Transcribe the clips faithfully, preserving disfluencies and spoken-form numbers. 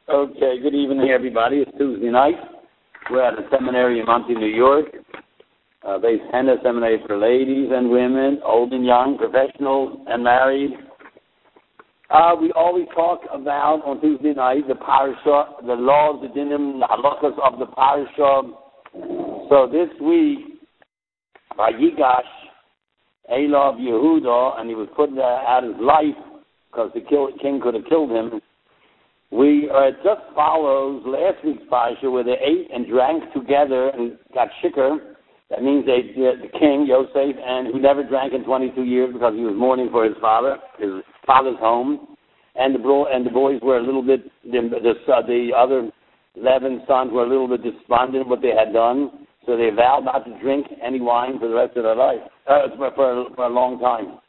Okay, good evening, everybody. It's Tuesday night. We're at a seminary in Monty, New York. Uh, Base Henna Seminary for ladies and women, old and young, professionals and married. Uh, we always talk about, on Tuesday night, the parasha, the laws, the dinim, the halachas of the parasha. So this week, by Yigash, Elav Yehuda, and he was putting out his life because the kill, king could have killed him. We uh, it just follows last week's parasha where they ate and drank together and got shikar. That means they, the, the king, Yosef, and who never drank in twenty-two years because he was mourning for his father, his father's home. And the, bro, and the boys were a little bit, the, the, the other eleven sons were a little bit despondent what they had done. So they vowed not to drink any wine for the rest of their life, uh, for, for, for a long time.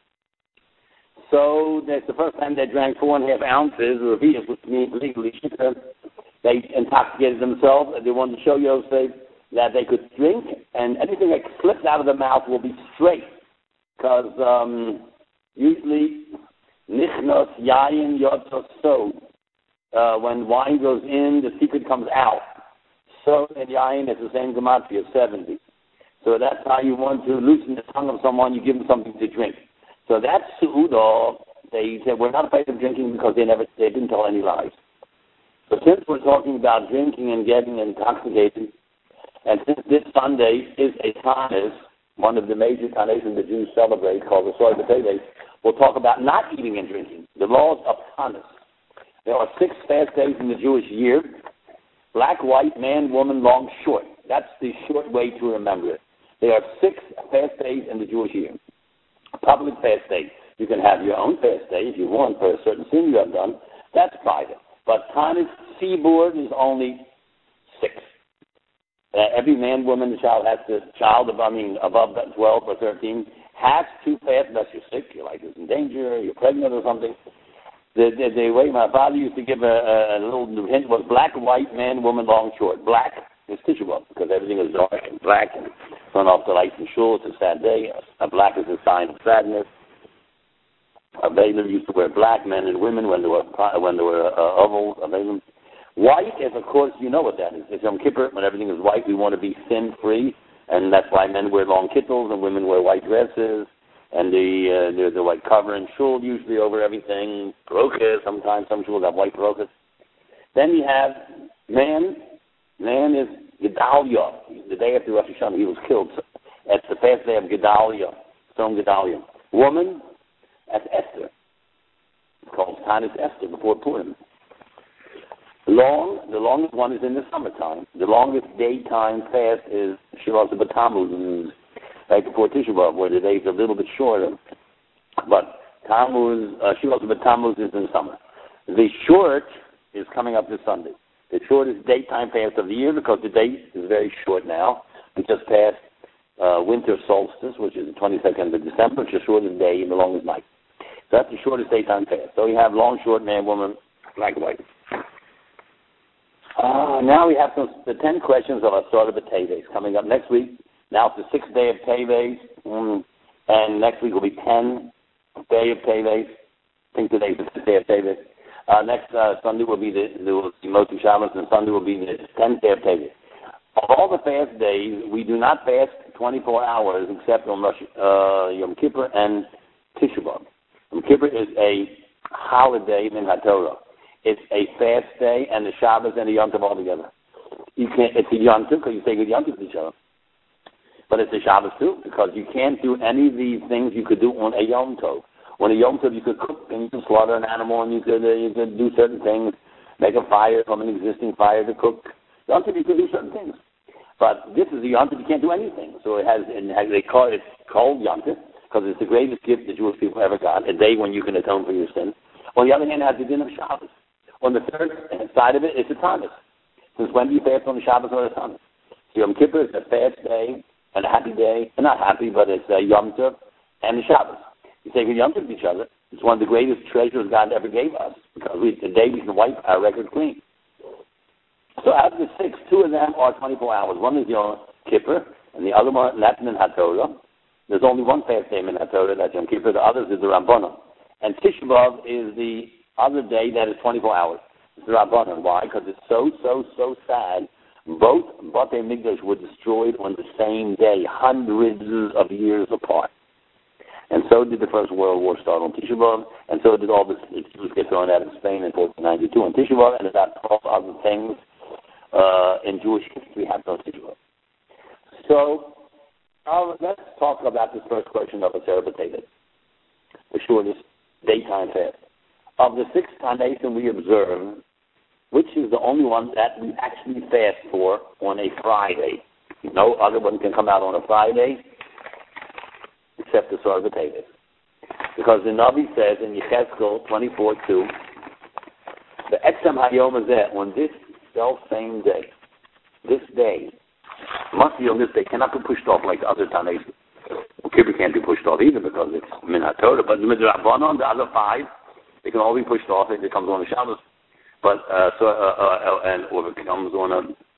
So that's the first time they drank four and a half ounces of Revius, which means legally shikar. They intoxicated themselves, and they wanted to show Yosef that they could drink, and anything that slips out of the mouth will be straight. Because um, usually, nichnos yayin yotzos so. Uh, when wine goes in, the secret comes out. So and yayin is the same gematria, seventy. So that's how you want to loosen the tongue of someone, you give them something to drink. So that's Su'udah. They said, we're not afraid of drinking because they never, they didn't tell any lies. So since we're talking about drinking and getting intoxicated, and since this Sunday is a Tanis, one of the major Tanis the Jews celebrate, called the Soy B'Teves, we'll talk about not eating and drinking, the laws of Tanis. There are six fast days in the Jewish year: black, white, man, woman, long, short. That's the short way to remember it. There are six fast days in the Jewish year. Public fast day. You can have your own fast day if you want for a certain sin you have done. That's private. But Tanis seaboard is only six. Uh, every man, woman, and child has to, child, I mean, above twelve or thirteen, has to fast unless you're sick, your life is in danger, you're pregnant or something. The, the, the way my father used to give a, a, a little hint was black, white, man, woman, long, short. Black is Tisha B'Av because everything is dark and black and turn off the lights and shul. It's a sad day. A black is a sign of sadness. A Balaam used to wear black, men and women, when they were when they were uh, ovals. A Balaam. White is, of course, you know what that is. It's Yom Kippur. When everything is white, we want to be sin-free, and that's why men wear long kittles and women wear white dresses, and the uh, the, the white cover and shul usually over everything. Brokas, sometimes some shuls have white brokas. Then you have man. Man is Gedalia. The day after Rosh Hashanah, he was killed. That's the fast day of Gedalia, Stone Gedalia. Woman, that's Esther. It's called Tanis Esther before Purim. Long, the longest one is in the summertime. The longest daytime fast is Shiras B'Tammuz, right before Tisha B'Av, where the days are a little bit shorter. But Tammuz, uh, Shiras B'Tammuz is in summer. The short is coming up this Sunday. The shortest daytime fast of the year because the date is very short now. We just passed uh, winter solstice, which is the twenty-second of December, which is the shortest day and the longest night. So that's the shortest daytime fast. So we have long, short, man, woman, black, white. Uh, now we have some, the ten questions of our Soy B'Teves coming up next week. Now it's the sixth day of Teves, mm, and next week will be ten day of Teves. I think today's the fifth day of Teves. Uh, next uh, Sunday will be the, the Motzi Shabbos, and Sunday will be the tenth day of Teves. Of all the fast days, we do not fast twenty-four hours except on Rosh, uh, Yom Kippur and Tisha B'Av. Yom Kippur is a holiday in HaTorah. It's a fast day, and the Shabbos and the Yom Tov all together. You can't. It's a Yom Tov because you say good Yom Tov to each other. But it's a Shabbos too because you can't do any of these things you could do on a Yom Tov. On a Yom Tov, you could cook and you could slaughter an animal and you could uh, you could do certain things, make a fire from an existing fire to cook. Yom Tov, you could do certain things. But this is a Yom Tov, you can't do anything. So it has, it has they call it, it's called Yom Tov because it's the greatest gift the Jewish people ever got, a day when you can atone for your sins. On the other hand, it has the din of Shabbos. On the third side of it, it's a Tanis. Since when do you fast on the Shabbos or the Tanis? So Yom Kippur is a fast day and a happy day. Not happy, but it's a Yom Tov and the Shabbos. You say good Yom Tov to each other. It's one of the greatest treasures God ever gave us because we, today we can wipe our record clean. So out of the six, two of them are twenty-four hours. One is Yom Kippur, and the other one, that's in HaTorah. There's only one fast day in HaTorah, that's Yom Kippur. The others is the Rambanah. And Tisha B'Av is the other day that is twenty-four hours. It's the Rabbanan. Why? Because it's so, so, so sad. Both Batei Mikdash were destroyed on the same day, hundreds of years apart. And so did the First World War start on Tisha B'Av, and so did all the Jews get thrown out of Spain in fourteen ninety-two on Tisha B'Av, and about twelve other things uh, in Jewish history happened on Tisha B'Av. So uh, let's talk about this first question of a Aseret B'Tevet, the shortest daytime fast. Of the six Tanaisim we observe, which is the only one that we actually fast for on a Friday? No other one can come out on a Friday except the Aseret B'Tevet. Because the Navi says in Yechezkel twenty-four two, the Etzem Hayom Hazeh, on this self-same day, this day, must be on this day, cannot be pushed off like the other Tanaisim. Well, Kippur can't be pushed off either because it's Min HaTorah, but the Midrabanan, the other five, they can all be pushed off if it comes on the Shabbos. But uh, so uh, uh, and or if it comes on a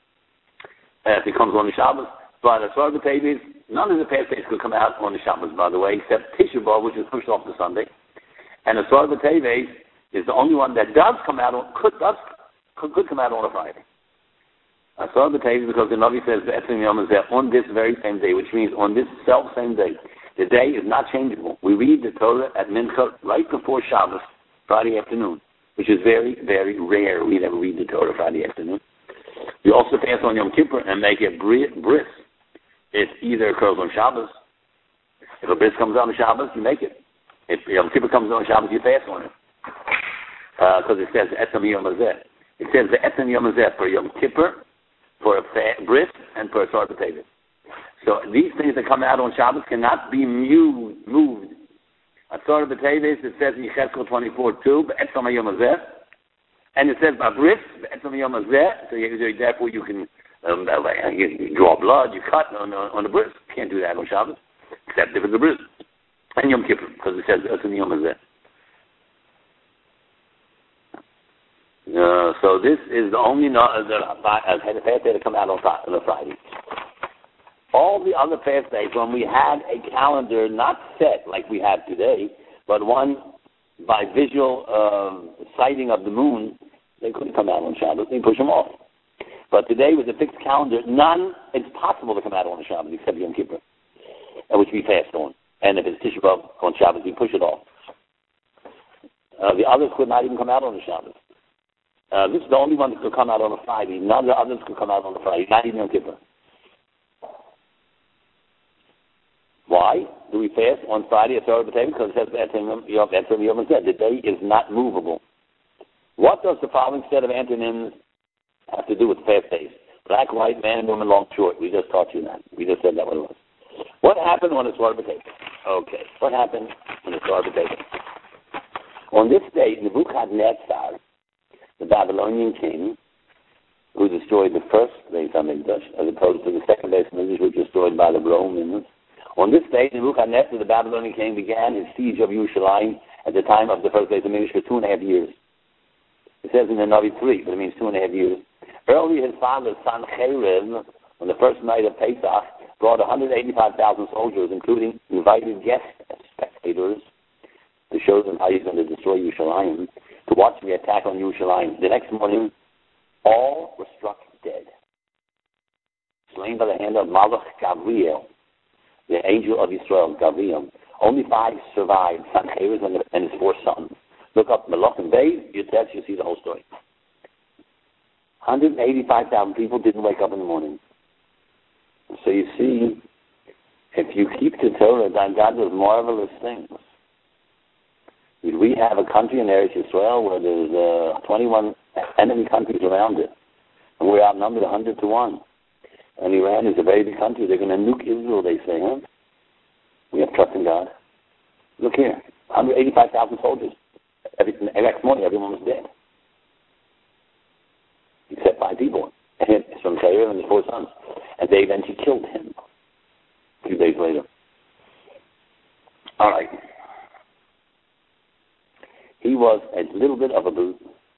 uh, if it comes on the Shabbos, but as far as the Tevis, none of the past days could come out on the Shabbos, by the way, except Tisha B'Av, which is pushed off to Sunday. And as far as the Tevis is the only one that does come out on could does could, could come out on a Friday. As far as the Tevis, because the Navi says the Etzem Yom is there on this very same day, which means on this self same day. The day is not changeable. We read the Torah at Mincha right before Shabbos, Friday afternoon, which is very, very rare. We never read the Torah Friday afternoon. We also pass on Yom Kippur and make a bris. It either occurs on Shabbos. If a bris comes on Shabbos, you make it. If Yom Kippur comes on Shabbos, you pass on it. Because uh, it says Etzem Yom Hazeh. It says the Etzem Yom Hazeh for Yom Kippur, for a fa- bris, and for a Aseret B'Tevet. So these things that come out on Shabbos cannot be moved. moved. Aseret B'Tevet, it says in Yechezkel twenty-four two, Etzem Yom Hazeh. And it says Bris, Etzem Yom Hazeh, so you, therefore you can um, you, you draw blood, you cut on, on, on the bris. You can't do that on Shabbos, except if it's a bris. And Yom Kippur, because it says Etzem Yom Hazeh. Uh, so this is the only uh, the uh, fast day to come out on, on a Friday. All the other fast days, when we had a calendar not set like we have today, but one by visual uh, sighting of the moon, they couldn't come out on Shabbos. They push them off. But today, with a fixed calendar, none, it's possible to come out on a Shabbos except Yom Kippur, which we fast on. And if it's Tisha B'Av on Shabbos, we push it off. Uh, the others could not even come out on the Shabbos. Uh, this is the only one that could come out on a Friday. None of the others could come out on a Friday, not even Yom Kippur. Why do we fast on Friday at Aseret B'Tevet? Because it says Etzem Yom Hazeh. The day is not movable. What does the following set of antonyms have to do with fast days? Black, white, man, and woman, long, short. We just taught you that. We just said that what it was. What happened on Aseret B'Tevet? Okay. What happened on Aseret B'Tevet? On this day, Nebuchadnezzar, the Babylonian king, who destroyed the first Beis HaMikdash, as opposed to the second Beis HaMikdash, which was destroyed by the Romans. On this day, Nebuchadnezzar, the Babylonian king, began his siege of Yerushalayim at the time of the first Beis HaMikdash for two and a half years. It says in the Navi three, but it means two and a half years. Earlier, his father, Sancheriv, on the first night of Pesach, brought one hundred eighty-five thousand soldiers, including invited guests and spectators, to show them how he's going to destroy Yerushalayim, to watch the attack on Yerushalayim. The next morning, all were struck dead, slain by the hand of Malach Gabriel, the angel of Israel, Gabriel. Only five survived, Sancheriv and, and his four sons. Look up Malach and Bay, you test, you see the whole story. one hundred eighty-five thousand people didn't wake up in the morning. So you see, if you keep the Torah, then God does marvelous things. We have a country in Eretz Yisrael where there's uh, twenty-one enemy countries around it, and we're outnumbered one hundred to one. And Iran is a very big country. They're going to nuke Israel, they say, huh? We have trust in God. Look here, one hundred eighty-five thousand soldiers. Every, next morning, everyone was dead, except five people. And it's from Sarah and his four sons. And they eventually killed him a few days later. All right. He was a little bit of a boot.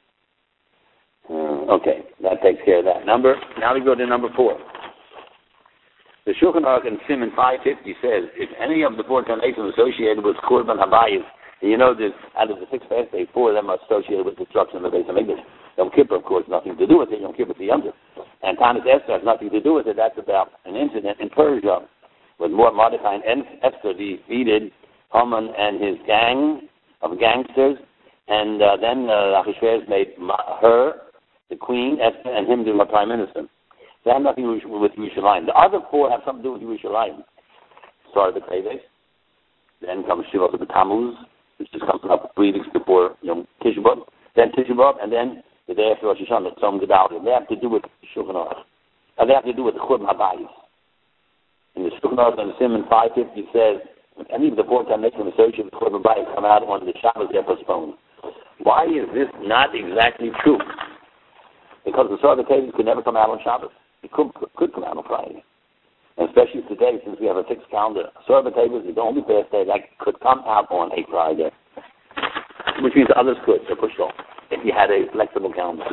Uh, okay, that takes care of that. Number. Now we go to number four. The Shulchan Aruch in Siman five fifty says, if any of the four Tanaisim associated with Korban Habayis, and you know that out of the six fast days, four of them are associated with destruction of the Beis HaMikdash. Yom Kippur, of course, nothing to do with it. Yom Kippur is the Yom Tov. And Tanis Esther has nothing to do with it. That's about an incident in Persia with Mordechai and Esther defeated Haman and his gang of gangsters. And uh, then uh, Ahasuerus made her the queen, Esther, and him the prime minister. They have nothing with Yerushalayim. The other four have something to do with Yerushalayim. Started the Teves. Then comes Shiva B'Tammuz, which just comes up three weeks before Yom Tisha B'Av. Then Tisha B'Av, and then the day after Rosh Hashanah, Tzom Gedalia. They have to do with Shulchan Aruch. And they have to do with the Churban HaBayis. In the Shulchan Aruch on the Simon five fifty says, any of the four combinations associated with Churban HaBayis come out on the Shabbos they're postponed. Why is this not exactly true? Because the Torah Teves could never come out on Shabbos. It could, could come out on Friday. And especially today, since we have a fixed calendar, Torah Teves is the only fast day that could come out on a Friday, which means others could. They're pushed off if you had a flexible calendar.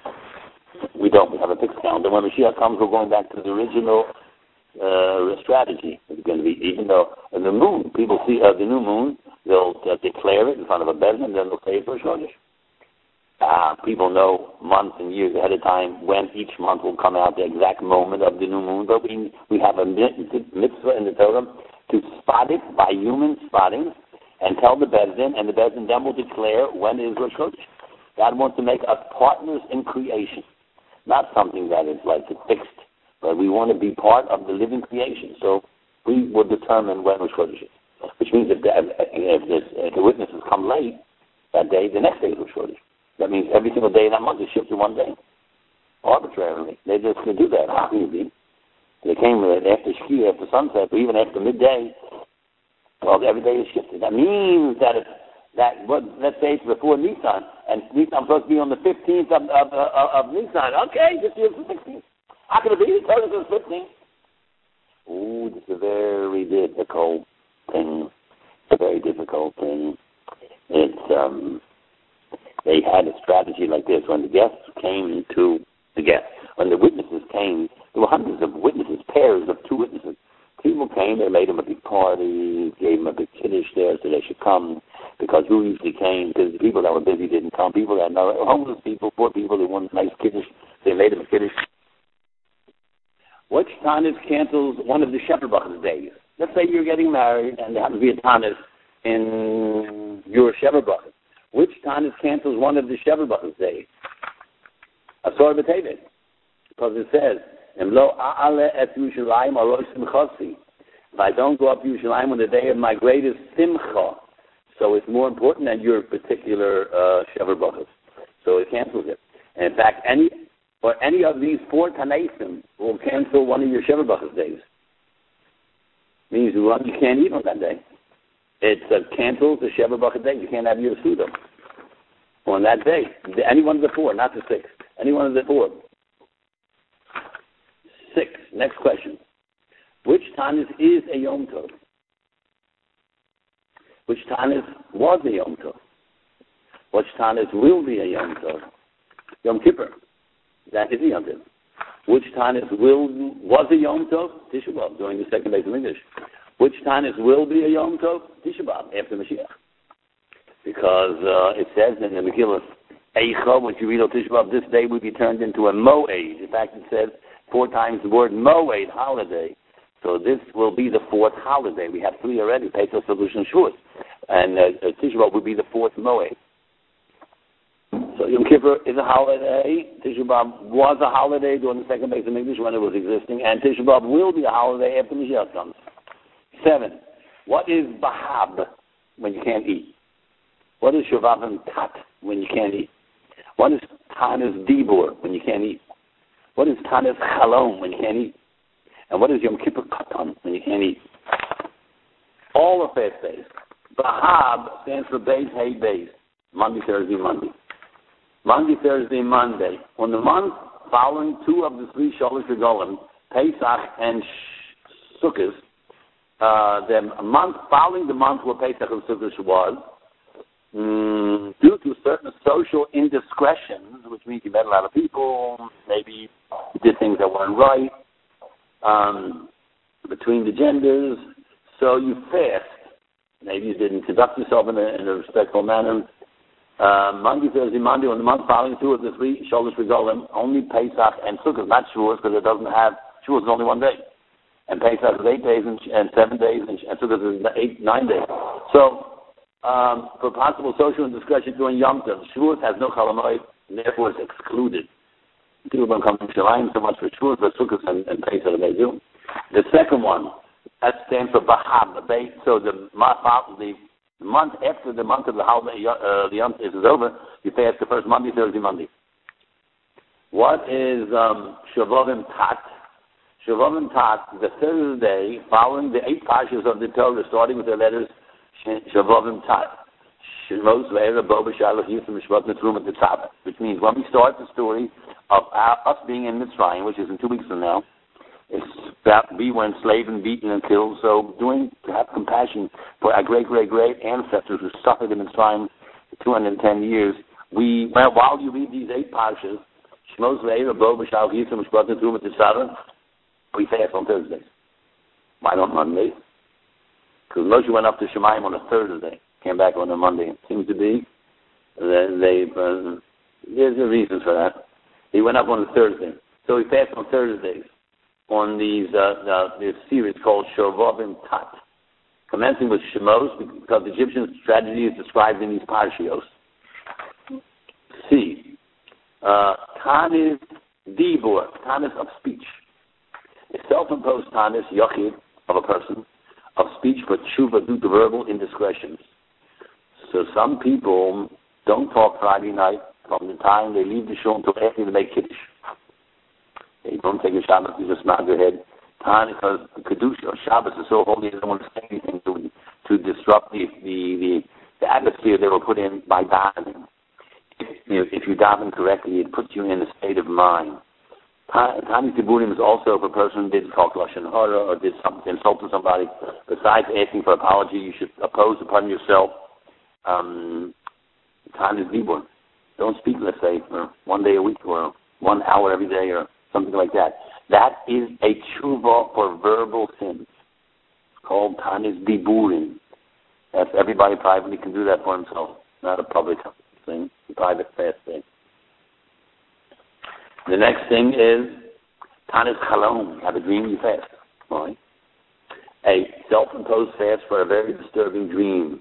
We don't. We have a fixed calendar. When Mashiach comes, we're going back to the original uh, strategy. It's going to be, even though uh, the moon, people see uh, the new moon, they'll uh, declare it in front of a bezin, and then they'll say it for a Chodesh. Uh, people know months and years ahead of time when each month will come out, the exact moment of the new moon, but we we have a mitzvah in the Torah to spot it by human spotting and tell the Bezdin, and the Bezdin then will declare when it is Rosh Chodesh. God wants to make us partners in creation, not something that is like fixed, but we want to be part of the living creation. So we will determine when Rosh Chodesh is, which means if the, if, this, if the witnesses come late that day, the next day is Rosh Chodesh. That means every single day in that month is shifted one day, arbitrarily. They just could do that. Obviously, they came after Shkia, after sunset, or even after midday. Well, every day is shifted. That means that if that what let's say it's before Nisan, and Nisan supposed to be on the fifteenth of of, of, of Nisan. Okay, this year's the sixteenth. How can it be? Tell us it's fifteenth. Ooh, this is a very difficult thing. It's a very difficult thing. It's um. They had a strategy like this. When the guests came to the guests, when the witnesses came, there were hundreds of witnesses, pairs of two witnesses. People came, they made them a big party, gave them a big kiddush there so they should come, because who usually came? Because the people that were busy didn't come. People that know, homeless people, poor people, they wanted a nice kiddush, they made them a kiddush. Which Tanis cancels one of the Shepherd Bach's days? Let's say you're getting married and there happens to be a Tanis in your Shepherd Bach. Which Tanis cancels one of the Shepherd Bach's days? Asor B'Tevet. Because it says, if I don't go up to Yerushalayim on the day of my greatest simcha, so it's more important than your particular uh, Shepherd Bachas. So it cancels it. And in fact, any or any of these four Tanaisim will cancel one of your Shepherd Bachas days. Means you can't eat on that day. It uh, cancels the Shepherd Bachas day. You can't have your Suda on that day. Any one of the four, not the six. Any one of the four. Six. Next question. Which Tanis is a Yom Tov? Which Tanis was a Yom Tov? Which Tanis will be a Yom Tov? Yom Kippur. That is a Yom Tov. Which Tanis will was a Yom Tov? Tisha B'Av, during the second base of English. Which Tanis will be a Yom Tov? Tisha B'Av, after Mashiach. Because uh, it says in the Megillah, Eicha, when you read on Tisha B'Av, this day will be turned into a Moed. In fact, it says four times the word Moed, holiday. So this will be the fourth holiday. We have three already, Pesach, Solution, Shavuot. And uh, Tisha B'Av will be the fourth Moed. So Yom Kippur is a holiday. Tisha B'Av was a holiday during the second base of English when it was existing. And Tisha B'Av will be a holiday after Mashiach comes. Seven. What is Bahab when you can't eat? What is Shavavim Tat when you can't eat? What is Tanis Dibur when you can't eat? What is Tanis Chalom when you can't eat? And what is Yom Kippur Katan when you can't eat? All are fast days. Bahab stands for Beis Hey Beis. Monday, Thursday, Monday. Monday, Thursday, Monday. On the month following two of the three Shalosh Regalim, Pesach and Sukkot, uh, the month following the month where Pesach and Sukkot was, mm, due to certain social indiscretions, which means you met a lot of people, maybe you did things that weren't right, um, between the genders, so you fast. Maybe you didn't conduct yourself in a, in a respectful manner. Uh, Monday, Thursday, Monday, on the month following two of the three Sholosh Regalim, only Pesach and Sukkot, not Shavuos, because it doesn't have, Shavuos is only one day. And Pesach is eight days and, and seven days, and, and Sukkot is eight, nine days. So, um, for possible social indiscretion during Yom Tov, Shavuos has no Chalamoid, and therefore it's excluded. People don't come from Shalayim so much for Shavuos, but Sukkot and, and Pesach they do. The second one, that stands for Bahab. So the, the The month after the month of the holiday, uh, the Yom Tov is over, you fast the first Monday, Thursday, Monday. What is um, Shavovim Tat? Shavovim Tat, the Thursday following the eight parshas of the Torah, starting with the letters Shavovim Tat. Shemos Ve'era Boba Shalach Yisrael Mishpat Netrum at the Tzava, which means when we start the story of our, us being in Mitzrayim, which is in two weeks from now, it's about we were enslaved and beaten and killed. So, doing to have compassion for our great, great, great ancestors who suffered in Mitzrayim for two hundred ten years, we well, while you read these eight parshas, Shmos Ve'era Bo B'Shal Yisrael Mishpat Netrum Tzara, we fast on Thursdays. Why not Mondays? Because Moshe went up to Shemayim on a Thursday, came back on a Monday. It seems to be that they uh, there's a reason for that. He went up on a Thursday, so we fast on Thursdays. On these uh, uh, this series called Shovavim Tat, commencing with Shemos, because the Egyptian tragedy is described in these parshios. C. Uh, Tanis Dibur, Tanis of speech. A self-imposed Tanis, Yochid, of a person, of speech for tshuva due to verbal indiscretions. So some people don't talk Friday night from the time they leave the shul until after they make Kiddush. They don't take a Shabbos, you just nod your head. Time because Kedusha or Shabbos is so holy, they don't want to say anything to to disrupt the the, the, the atmosphere they were put in by davening. If you, know, if you daven correctly, it puts you in a state of mind. Tani Tiburim is also if a person did talk Lashon Hara or did something, insulted somebody. Besides asking for apology, you should oppose upon yourself. Um, Tani Tiburim. Don't speak, let's say, for one day a week or one hour every day or something like that. That is a tshuva for verbal sins. It's called Tanis Diburim. That's everybody privately can do that for himself. Not a public thing, a private fast thing. The next thing is Tanis Chalom. Have a dream, you fast. Right? A self-imposed fast for a very disturbing dream.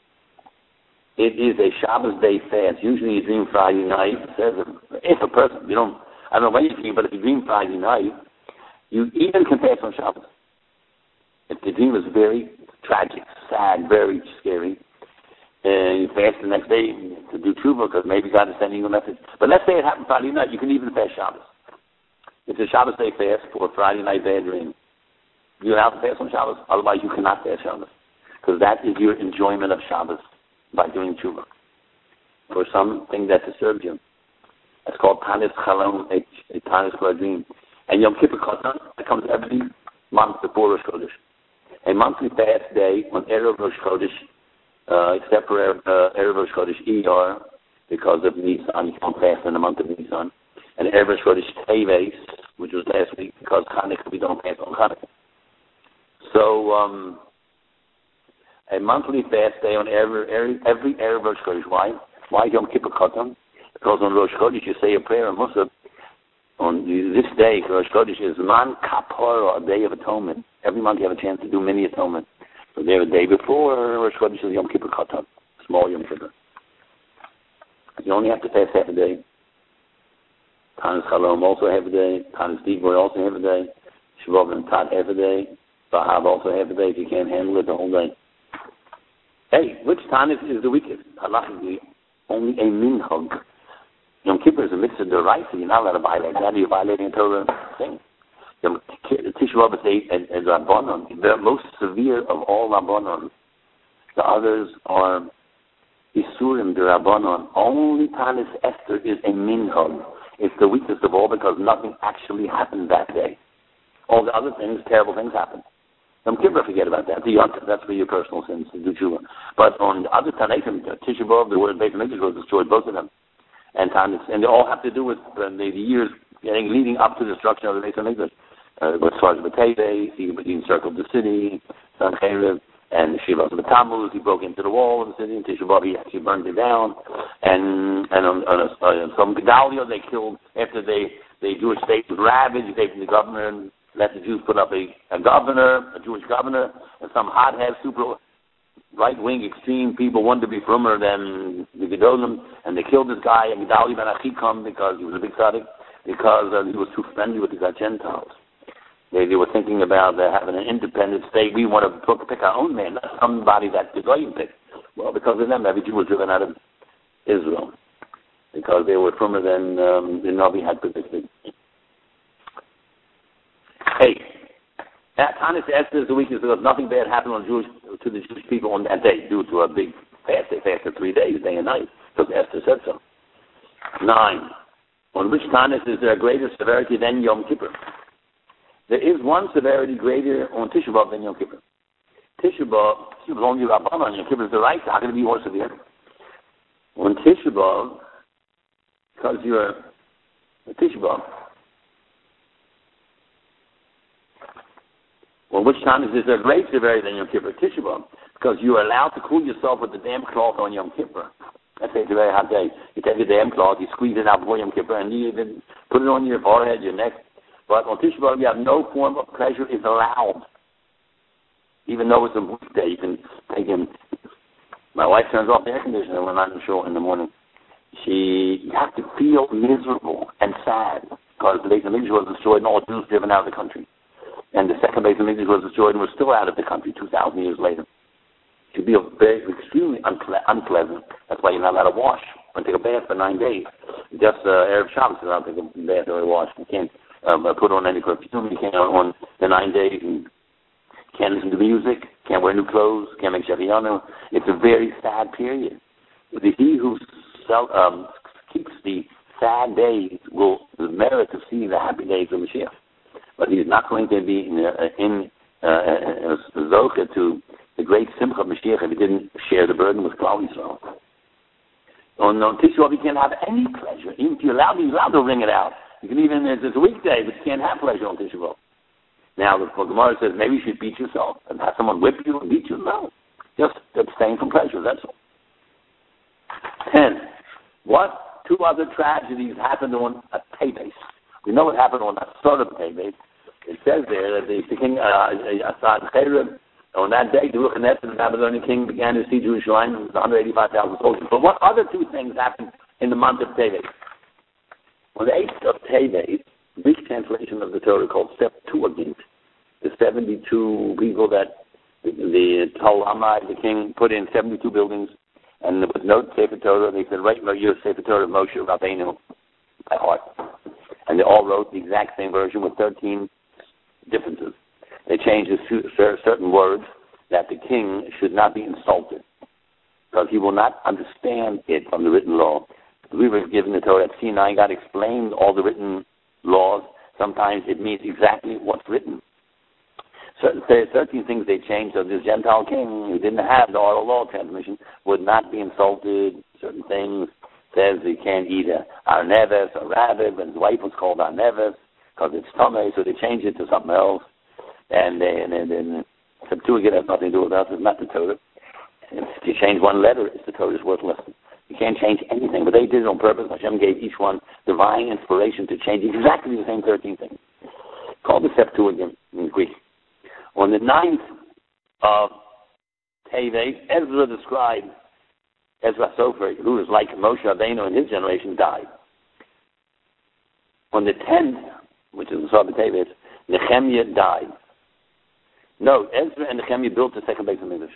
It is a Shabbos day fast. Usually you dream Friday night. It says if a person, you don't, I don't know when you dream, but if you dream Friday night, you even can fast on Shabbos. If the dream is very tragic, sad, very scary, and you fast the next day to do tshuva because maybe God is sending you a message. But let's say it happened Friday night, you can even fast Shabbos. It's a Shabbos day fast for a Friday night bad dream. You have to fast on Shabbos, otherwise you cannot fast Shabbos. Because that is your enjoyment of Shabbos by doing tshuva for something that disturbs you. It's called Tanis Chalom, a Tanis for a dream. And Yom Kippur Katan, that comes every month before Rosh Chodesh. A monthly fast day on Erev Rosh Chodesh, uh, except for uh, Erev Rosh Chodesh Iyar, because of Nisan, you can't fast in the month of Nisan. And Erev Rosh Chodesh Teves, which was last week, because Hanukkah, we don't fast on Hanukkah. So, um, a monthly fast day on every every, every Erev Rosh Chodesh. Why? Why Yom Kippur Katan? Because on Rosh Chodesh you say a prayer in Musaf. On this day, Rosh Chodesh is Man Kapara, a day of atonement. Every month you have a chance to do many atonement. So there, the day before Rosh Chodesh is Yom Kippur Katan, small Yom Kippur. You only have to fast half a day. Tanis Chalom also half a day. Tanis Dibur also half a day. Shavuot and Tat half a day. Bahab also half a day if you can't handle it the whole day. Hey, which Tanis is the weakest? Halachically, only a minhag. Yom Kippur is a mitzvah d'oraisa. You're not allowed to violate that. You're violating a Torah thing. Yom Tisha B'Av is a Rabbanon. The most severe of all Rabbanon. The others are Isurim d'Rabbanon. Only Tanis Esther is a minhag. It's the weakest of all because nothing actually happened that day. All the other things, terrible things happen. Yom Kippur, forget about that. The Yom Kippur, that's for your personal sins to do tshuva. But on the other Tanaim, Tisha B'Av, the word Beit HaMikdash was destroyed, both of them. And Tanis, and they all have to do with uh, the, the years getting leading up to the destruction of the Beit HaMikdash. Uh, as far as B'Teves, he encircled the city, Sancheiriv, And she lost the Tammuz. He broke into the wall of the city in Tisha B'Av. He actually burned it down. And and on, on, a, on some Gedalia they killed after they the Jewish state was ravaged. They taken the governor and let the Jews put up a, a governor, a Jewish governor, and some hothead, super right-wing, extreme people wanted to be frummer than the Gedolim, and they killed this guy, Gedalia ben Achikam, because he was a big tzaddik, because uh, he was too friendly with the Gentiles. They, they were thinking about uh, having an independent state. We want to pick, pick our own man, not somebody that the Goyim picked. Well, because of them, every Jew was driven out of Israel, because they were frummer than um, the Navi had predicted. Hey, Tanis Esther is the weakness because nothing bad happened on Jewish, to the Jewish people on that day due to a big fast. They fasted three days, day and night, because Esther said so. Nine, on which Tanis is there a greater severity than Yom Kippur? There is one severity greater on Tisha B'Av than Yom Kippur. Tisha B'Av, Tisha B'Av only Rabban on Yom Kippur is the right. How can it be more severe? On Tisha B'Av, because you're a Tisha B'Av. Well, which time is this a great severity than Yom Kippur? Tisha B'Av, because you are allowed to cool yourself with the damp cloth on Yom Kippur. Let's say it's a very hot day. You take the damp cloth, you squeeze it out before Yom Kippur, and you even put it on your forehead, your neck. But on Tisha B'Av, you have no form of pleasure is allowed. Even though it's a weekday, you can take him. My wife turns off the air conditioner when I'm sure in the morning. She, you have to feel miserable and sad because the Beis HaMikdash was destroyed and all Jews driven out of the country. And the second Beis HaMikdash was destroyed and was still out of the country two thousand years later. To be very, extremely unple- unpleasant. That's why you're not allowed to wash or take a bath for nine days. Just uh, Erev Shabbos, you're not allowed to take a bath or a wash. You can't um, put on any perfume. You can't on the nine days. You can't listen to music. Can't wear new clothes. Can't make shavianu. It's a very sad period. The, he who sell, um, keeps the sad days will merit to see the happy days of Mashiach. But he's not going to be in, uh, in uh, Zocha to the great Simcha of Mashiach if he didn't share the burden with Klal Yisrael. On, on Tisha B'Av, you can't have any pleasure. Even if you're allowed, you're allowed to ring it out. You can even, it's a weekday, but you can't have pleasure on Tisha B'Av. Now, the Gemara says maybe you should beat yourself and have someone whip you and beat you. No. Just abstain from pleasure, that's all. Ten. What two other tragedies happened on a Teves? We know what happened on a sort of Teves. It says there that the, the king, uh, Asad Cherib, on that day, the Nebuchadnezzar, the Babylonian king, began to siege Jerusalem with one hundred eighty-five thousand soldiers. But what other two things happened in the month of Teves? On the eighth of Teves, Greek translation of the Torah called Septuagint, the seventy-two people that the, the Ptolemy, the king, put in seventy-two buildings, and there was no Sefer Torah. They said, write your Sefer Torah of Moshe Rabbeinu by heart. And they all wrote the exact same version with thirteen differences. They changed certain words that the king should not be insulted because he will not understand it from the written law. We were given the Torah at Sinai. God explained all the written laws. Sometimes it means exactly what's written. Certain thirteen things they changed. So this Gentile king who didn't have the oral law transmission would not be insulted. Certain things says he can't eat a arneves or rabbit, but his wife was called arneves because it's tummy, so they changed it to something else. And then and, and, and Septuagint has nothing to do with us. It's not the Torah. If you change one letter, it's the Torah. It's worthless. You can't change anything, but they did it on purpose. Hashem gave each one divine inspiration to change exactly the same thirteen things. Called the Septuagint in Greek. On the ninth of Teves, Ezra the scribe, Ezra Sofer, who is like Moshe Rabbeinu in his generation, died. On the tenth, which is the Sabbath Teves, Nehemiah died. No, Ezra and Nehemiah built the second Beis HaMikdash.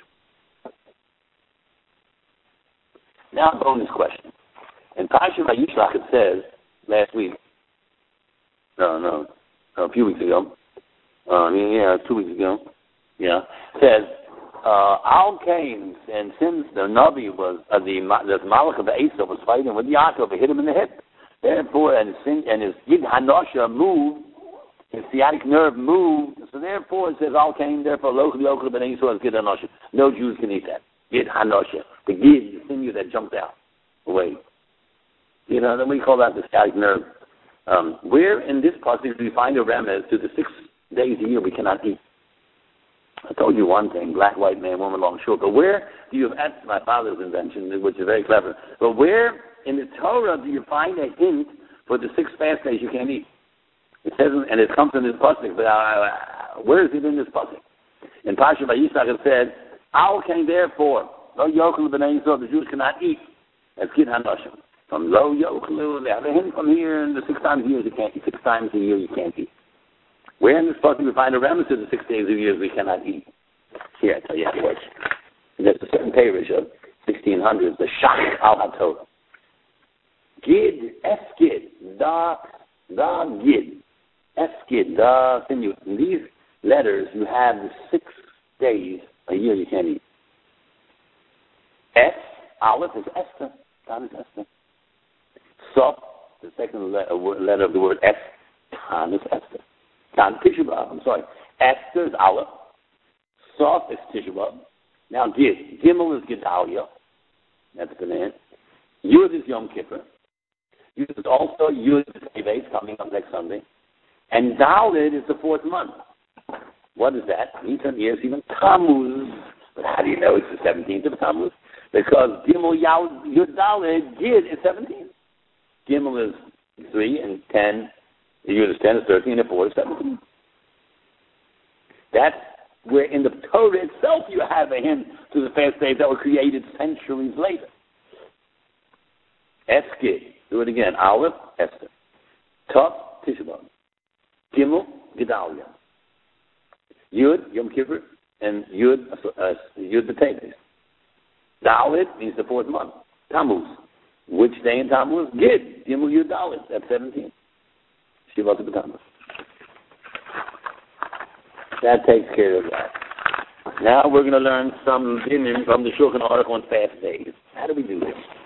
Now, a bonus question. In Parshat Vayishlach it says, last week, no, no, no, a few weeks ago, uh, I mean, yeah, two weeks ago, yeah, says, uh, Al Cain, and since the Navi was, uh, the, the Malach of the Esau was fighting with Yaakov, it hit him in the hip. Therefore, and his, and his Yid Hanosha moved, his sciatic nerve moved, so therefore it says, Al Cain, therefore, Loch Yochel ben Esau is Yid Hanosha. No Jews can eat that. Yid Hanosha. The Yid, the sinew that jumped out away. You know, then we call that the sciatic nerve. Um, where in this passage do we find a remez to the six days a year we cannot eat? I told you one thing, black, white man, woman, long, short. But where do you, that's my father's invention, which is very clever. But where in the Torah do you find a hint for the six fast days you can't eat? It says, and it comes in this pasuk, but uh, where is it in this pasuk? In Parsha Vayishlach it said, Al came therefore, Lo Yochel B'nai Yisrael, the Jews cannot eat, as Kid HaNoshim. From Lo Yochel, they have a hint from here, and the six times a year you can't eat, six times a year you can't eat. Where in this pasuk we find a remnant of the six days of years we cannot eat? Here, I tell you how it works. There's a certain parish of sixteen hundreds, the Shach Al HaTorah. Gid, Eskid, Da, Da Gid, Eskid, Da Sinew. In these letters, you have the six days a year you can't eat. S, Aleph is Esther. Tan is Esther. Sof, the second letter, letter of the word S, Tan is Esther. Tan, Tisha B'Av, I'm sorry. Esther is Aleph. Sof is Tisha B'Av. Now Gid. Gimel is Gedalia. That's the name. Yud is Yom Kippur. Yud is also Yud is Teves, coming up next Sunday. And Dalet is the fourth month. What is that? Nisan years, even Tammuz. But how do you know it's the seventeenth of Tammuz? Because Gimel Yud Dalet, Gid is seventeen. Gimel is three and ten. Yud is ten, is thirteen, and four is seventeen. That's where in the Torah itself you have a hint to the fast days that were created centuries later. Eskid. Do it again. Aleph, Esther. Tov, Tisha B'Av. Gimel, Gedalia. Yud, Yom Kippur, and Yud, uh, Yud B'Teves. Dalet means the fourth month. Tammuz. Which day in Tammuz? Gid. Gimel Yud Dalet. That's seventeen. Shivat B'Tammuz. That takes care of that. Now we're going to learn some dinim from the Shulchan Aruch on fast days. How do we do this?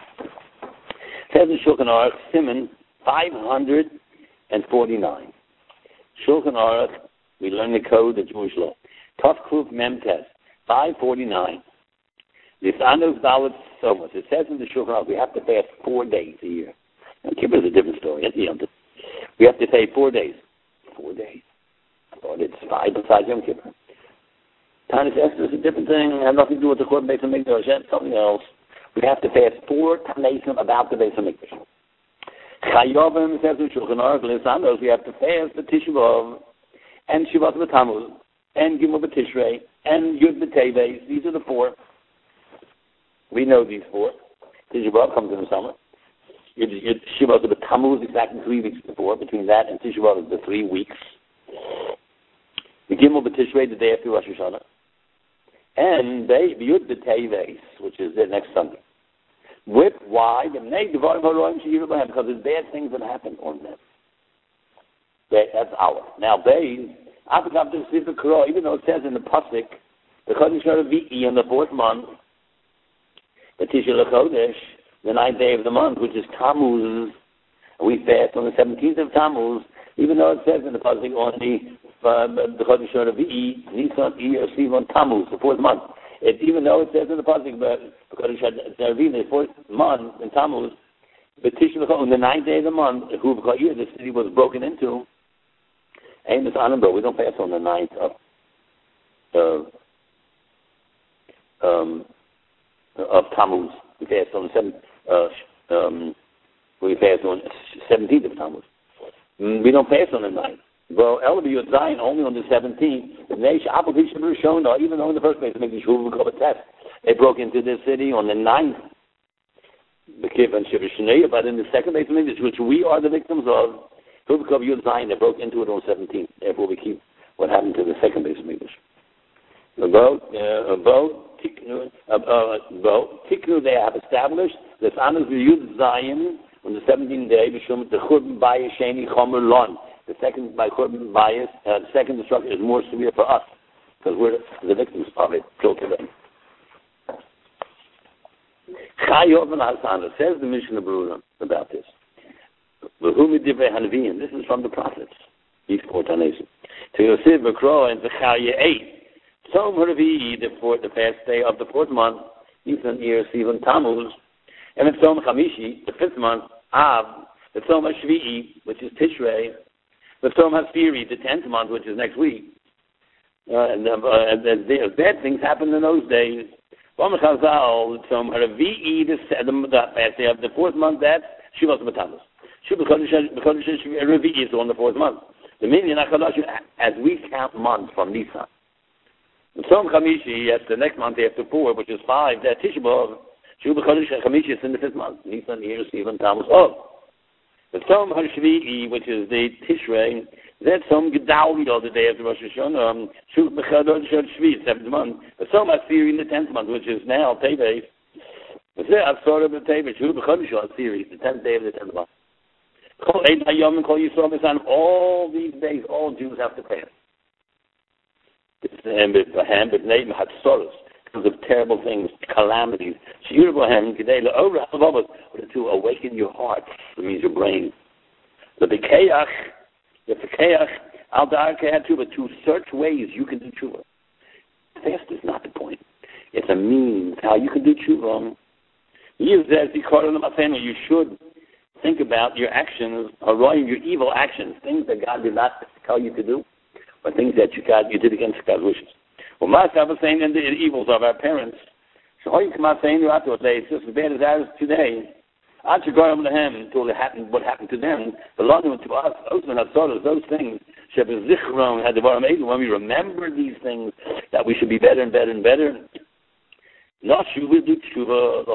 It says in Shulchan Aruch, Siman five hundred forty-nine. Shulchan Aruch, we learn the code, the Jewish law. Tov Kuf Mem Tes, five forty-nine. This Anus Dalet Somos. It says in the Shulchan Aruch we have to fast four days a year. Now, Kippur is a different story. We have to say four days. Four days. I thought it's five besides Yom Kippur. Tanis Esther is a different thing. It has nothing to do with the Korban Beis HaMikdash. That's something else. We have to fast four Tanesim about the Beis HaMikdash. Chayovim says in Shulchan Aruch, Lisanos, we have to fast the Tisha B'Av and Shivat B'Tammuz and Gimel B'Tishrei and Yud B'Teves. These are the four. We know these four. Tisha B'Av comes in the summer. Shivat B'Tammuz exactly three weeks before. Between that and Tisha B'Av is the three weeks. The Gimel B'Tishrei, the day after Rosh Hashanah. And they Yud B'Teves, which is the next Sunday. With why? Because there's bad things that happen on them. That's our. Now, they, even though it says in the Pasuk, the Chodesh Aravi'i on the fourth month, the Tisha L'Chodesh, the ninth day of the month, which is Tammuz, we fast on the seventeenth of Tammuz, even though it says in the Pasuk on the uh, the Chodesh Aravi'i, Nisan, Iyar, Sivan, Tammuz, the fourth month. It, even though it says in the Pasuk, the Chodesh Aravi'i, the fourth month in Tammuz, the Tisha L'Chodesh, on the ninth day of the month, who the city was broken into, and it's Anambro. We don't fast on the ninth of uh, um, of Tammuz. We fast on the seventh. Uh, um, we fast on seventeenth of Tammuz. We don't fast on the ninth. Well, Elvi Yud Zayin only on the seventeenth. Even though in the first place they make the shul a test, they broke into this city on the ninth. But in the second place, which we are the victims of, Yud Zayin, they broke into it on the seventeenth. Therefore, we keep what happened to the second base of English. About about about Tiknu, they have established that Anus Yud Zayin on the seventeenth day, the Churban Bayis Sheni Chomer Lon. The second by Churban Bayis, uh, the second destruction is more severe for us because we're the victims of it till today. Chayov and Hasana says the Mishnah Berurah about this. This is from the prophets. These four Tanesim. To Yosef V'Kro and Zechariah eight. Tzom Haravi, the fourth, the fast day of the fourth month, Nisan, Iyar, Sivan, Tammuz, and the Tzom Chamishi, the fifth month, Av, the Tzom HaShvi'i, which is Tishrei, the Tzom HaSfiri, the tenth month, which is next week, Uh, and, uh, uh, the, bad things happened in those days. From Chazal, from Revi'i, the fast day of the fourth month, that's Shivas B'Tammuz. Because Revi'i is on the fourth month. The meaning as we count months from Nisan. Tzom Chamishi, that's the next month after four, which is five, that Tisha B'Av, Shuv B'Chodesh Chamishi is in the fifth month. Nisan, Iyar, Sivan, Tammuz, Av. The Tzom HaShvi'i, which is the Tishrei, that's Tzom Gedalia, the day after Rosh Hashanah, Shuv B'Chodesh Shvi, seventh month. The Tzom HaSiri in the tenth month, which is now Teves. The Tzeh HaSorah B'Teves, Shuv B'Chodesh HaSiri, the tenth day of the tenth month. Kol Eid HaYom and Kol Yisrael B'San, all these days, all Jews have to fast. Because of terrible things, calamities. To awaken your heart, it means your brain. The Bekeach, the Bekeach, Al Da'ar but to search ways you can do tshuva. Fast is not the point. It's a means how you can do tshuva. You should think about your actions, or your evil actions, things that God did not tell you to do, or things that you got you did against God's wishes. Well, my I was saying in the evils of our parents. So how you come out saying throughout those days, just as bad as ours today. I should go over to him until it happened what happened to them. Belonging to us, those those things. When we remember these things, that we should be better and better and better. Not should we do tshuva,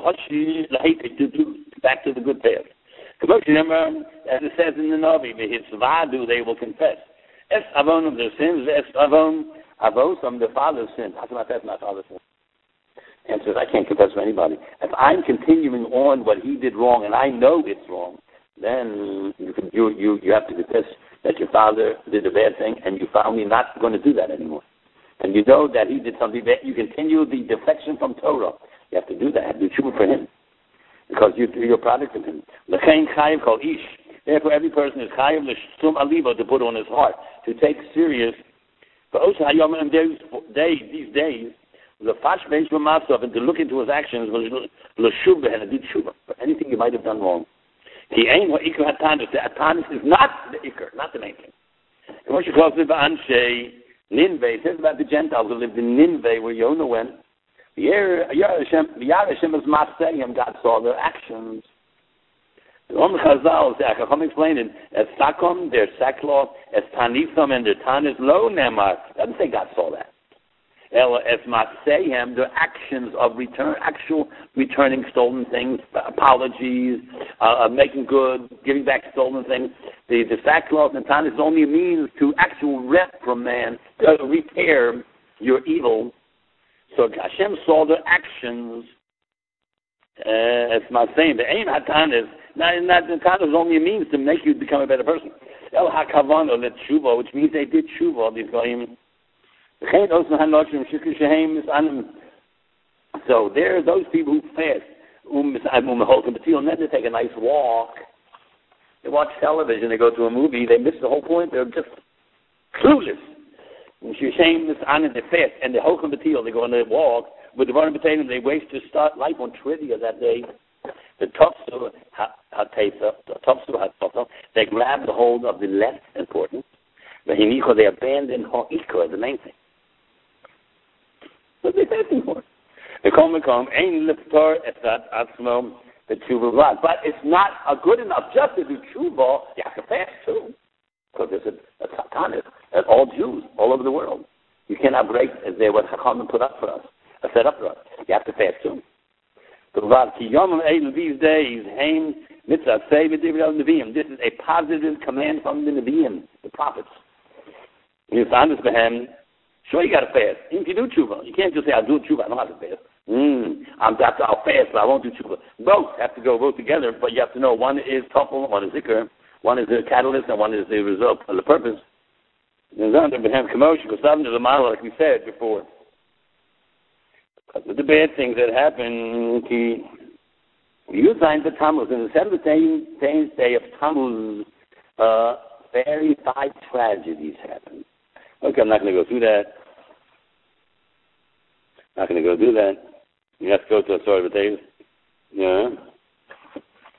back to the good path. Remember, as it says in the Navi, they will confess. Es avon of their sins, es avon avosam the father's sins. How can I confess my father's sins? Answer is, I can't confess for anybody. If I'm continuing on what he did wrong, and I know it's wrong, then you can, you you you have to confess that your father did a bad thing, and you finally not going to do that anymore. And you know that he did something bad. You continue the defection from Torah. You have to do that. Do tshuva for him, because you, you're a product of him. L'chein chayiv kol ish. Therefore, every person is chayiv l'shum alibo, to put on his heart, to take serious. But also, hayom and these days, these days, the fash bench b'masav, and to look into his actions, l'shuv and do tshuva for anything you might have done wrong. He ain't what ikar hatanis. The hatanis is not the ikar, not the main thing. And what you call it ba'anshe Nineveh. It says about the Gentiles who lived in Nineveh, where Yonah went. The Yar Hashem is Masayim. God saw their actions. The Om Chazal, Chacham explained it as Sakom, their sackcloth, as Tanitham, and their Tanis lo nemar. Doesn't say God saw that. As Masayim, their actions of return, actual returning stolen things, apologies, uh, making good, giving back stolen things. The, the sackcloth and Tanis is only a means to actual rep from man, to repair your evil. So Hashem saw their actions uh, as Masayim. The aim Hatanis, not, not the Tanis is only a means to make you become a better person. El HaKavano, let tshuva, which means they did tshuva, these goyim. So there are those people who fast, and then they take a nice walk. They watch television, they go to a movie, they miss the whole point, they're just clueless. And they fast, and they holchem b'til, they go on a walk, with the running potato, they waste their start life on trivia that day. The topsu ha-topsu, they grab the hold of the less important. They abandon ha'ikar, the main thing. What are they fasting for? They come and come, ain liftar etzat atzmo, the tshuva vlad. But it's not a good enough just to do tshuva. You have to fast too, because there's a, a satanis. That's all Jews all over the world. You cannot break as they what Chachamim put up for us, uh, set up for us. You have to fast too. The vlad ki yom eil these days haim mitzvah say v'divrei neviim. This is a positive command from the neviim, the prophets. You find this behem. Sure, you got to fast. If you do tshuva, you can't just say, I'll do tshuva, I don't have to fast. Mm, I'm, I'll fast, but I won't do tshuva. Both have to go both together, but you have to know one is topel, one is zikr, one is the catalyst, and one is the result of the purpose. There's under behem commotion, because something is a model, like we said before. Because of the bad things that happen, you find the Tammuz, in the seventh day of Tammuz, uh, very five tragedies happen. Okay, I'm not going to go through that. Not going to go do that. You have to go to a story of a day. Yeah.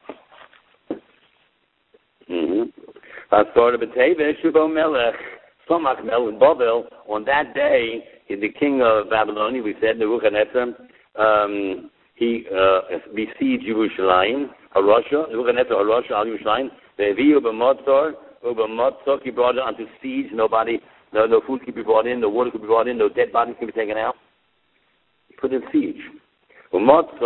Mm-hmm. A story of a day. Shubo Melech Tzomach Melech Babel, on that day, the king of Babylon, we said, Nebuchadnezzar, um, he uh, besieged Yerushalayim, Harosha, Nebuchadnezzar, Harosha, Al Yerushalayim, the Evi Uba Motzor, Uba Motzor, he brought it onto siege, nobody, no, no food could be brought in, no water could be brought in, no dead bodies could be taken out. He put in siege. And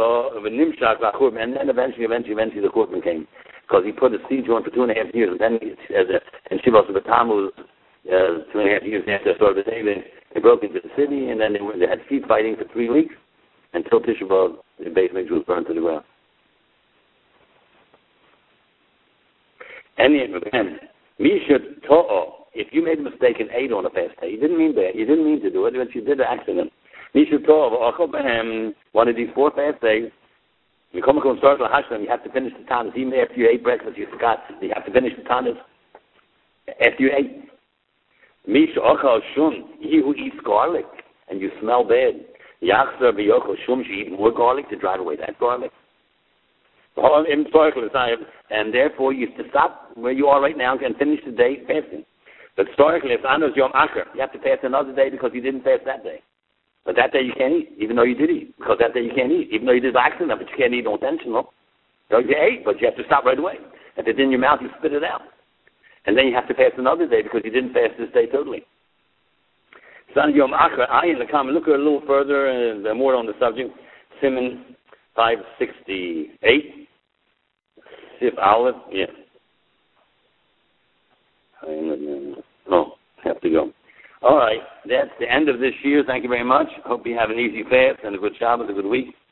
then eventually, eventually, eventually the courtman came. Because he put a siege on for two and a half years. And then, as a, and Shivas of Tammuz, uh, two and a half years after the start of the day, they, they broke into the city, and then they, were, they had street fighting for three weeks until Tisha B'Av, the Beis Mikdash was burned to the ground. And again, Misha To'o, if you made a mistake and ate on a fast day, you didn't mean that, you didn't mean to do it, but you did an accident. Misha To'o, one of these four fast days, you come and start the Hashem, you have to finish the Tanis. Even after you ate breakfast, you forgot, you have to finish the Tanis after you ate. Misha Ochal Shum, he who eats garlic and you smell bad. Yachzer B'Yochal Shum, you eat more garlic to drive away that garlic. And therefore you have to stop where you are right now and finish the day fasting. But historically, if Anos Yom Acher, you have to fast another day because you didn't fast that day. But that day you can't eat, even though you did eat. Because that day you can't eat, even though you did accident, but you can't eat no intentional. You know, you ate, but you have to stop right away. If it's in your mouth, you spit it out. And then you have to fast another day because you didn't fast this day totally. San Yom Acher, I in the comment, look a little further, and uh, more on the subject. Simon five sixty-eight. Sif Aleph, yeah. Oh, have to go. All right, that's the end of this year. Thank you very much. Hope you have an easy fast and a good Shabbos, a good week.